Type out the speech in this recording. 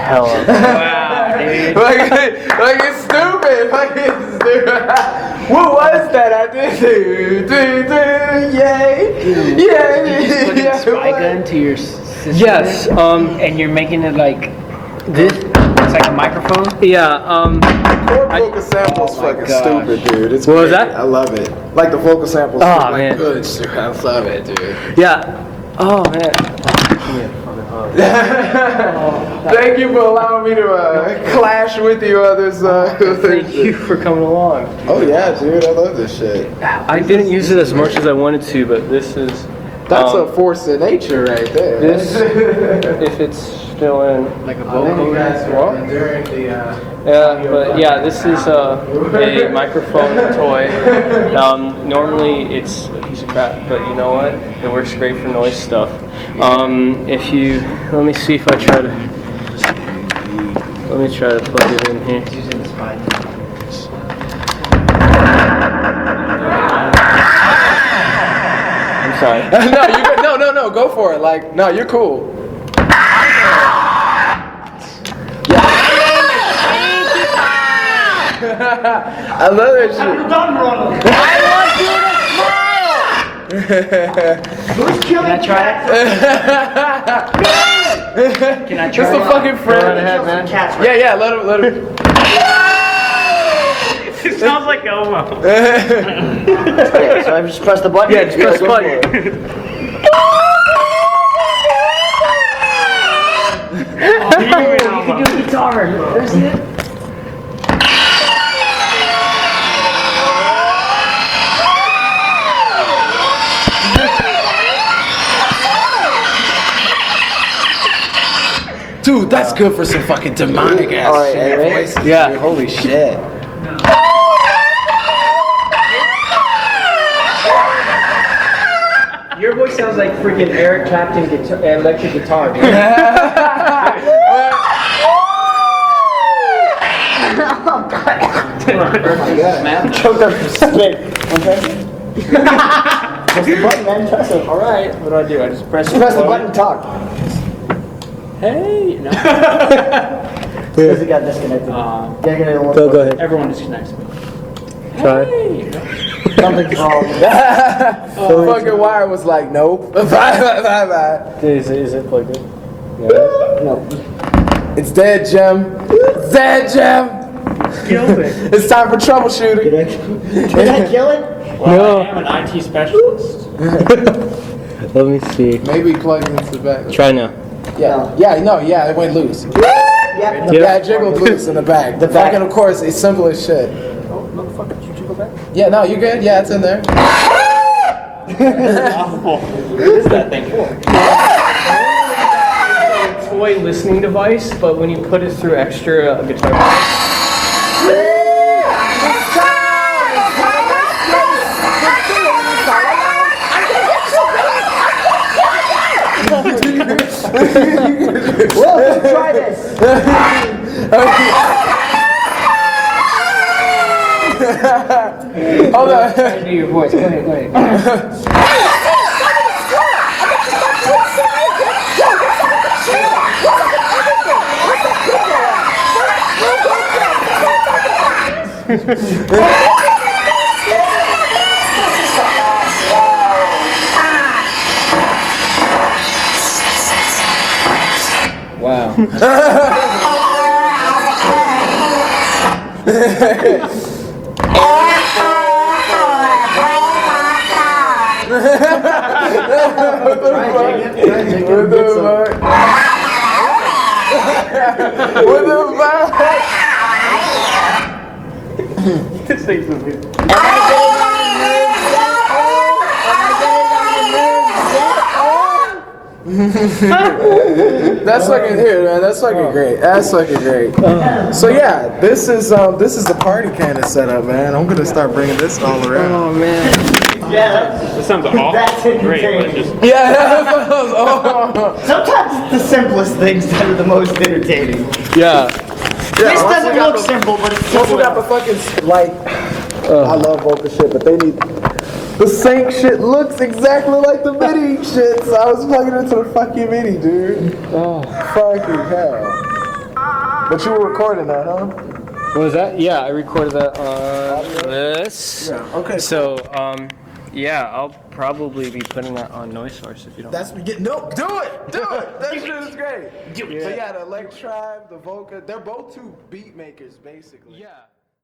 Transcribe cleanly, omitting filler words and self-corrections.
hell of wow, dude. like it's stupid. Like it's stupid. What was that I did? Yay. You put a spy gun to your system? Yes. And you're making it like this? It's like a microphone? Yeah. Chord vocal sample's fucking stupid, dude. It's What was great. that? I love it. Like the vocal samples. Oh, man. Good, dude. I love it, dude. Yeah. Oh man. Thank you for allowing me to clash with you on this. Thank you for coming along. Oh yeah, dude. I love this shit. I didn't use it as much as I wanted to, but this is. That's a force of nature right there. This, if it's still in. Like a vocal? During the. Yeah, but yeah, this is a microphone toy. Normally it's a piece of crap, but you know what? It works great for noise stuff. If you, let me see if I try to. Let me try to plug it in here. Using the spy. I'm sorry. No, you good. No. Go for it. Like, no, you're cool. I love that shit. You're done, Ronald. I want you to smile. Who's killing Can I try it? Can I try Just a it? fucking friend. Go ahead, man. Yeah, let him. It sounds like Elmo. Okay, so I just press the button? Yeah, just press the button. You can do guitar. Ever seen it? Dude, that's good for some fucking demonic ass Alright, shit. ready? Voices, Yeah. dude. Holy shit. Your voice sounds like freaking Eric Clapton electric guitar, dude. Choked up for spit. Okay? Press the button, man. Press it. Alright, what do I do? I just press Press the button and talk. Hey! No. Because it got disconnected. Go ahead. Everyone disconnects me. Try. Hey! Something's wrong. The fucking wire was like, nope. Bye. Is it plugged in? No. It's dead, Jim. It's dead, Jim. Kill it. It's time for troubleshooting. Did I kill it? Well, I am an IT specialist. Let me see. Maybe plug into the back. Try now. Yeah, it went loose. Yeah. Yeah, it jiggled loose in the back. The back. fucking, of course, it's simple as shit. Oh, motherfucker, did you jiggle back? Yeah, no, you good? Yeah, it's in there. What is that thing for? It's a toy listening device, but when you put it through extra guitar. Well, let's try this. Hold on. Try to do your voice. Go ahead. Wow. What the fuck? This thing's moving. That's fucking here, man. That's fucking great. That's fucking great. So yeah, this is the party kind of setup, man. I'm gonna start bringing this all around. Oh man. Yeah, That sounds awful. that's Great, but entertaining. just Yeah. Sometimes it's the simplest things that are the most entertaining. Yeah. This doesn't look simple, but it's Also simple. got the fucking like. I love vocal shit, but they need. The sync shit looks exactly like the MIDI shit, so I was plugging it into the fucking MIDI, dude. Oh. Fucking hell. But you were recording that, huh? What was that? Yeah, I recorded that on this. Yeah. Okay. So, yeah, I'll probably be putting that on Noise Source if you don't. That's me getting no. Do it. That shit is great. So yeah, the Electribe, the Volca, they're both two beat makers basically. Yeah.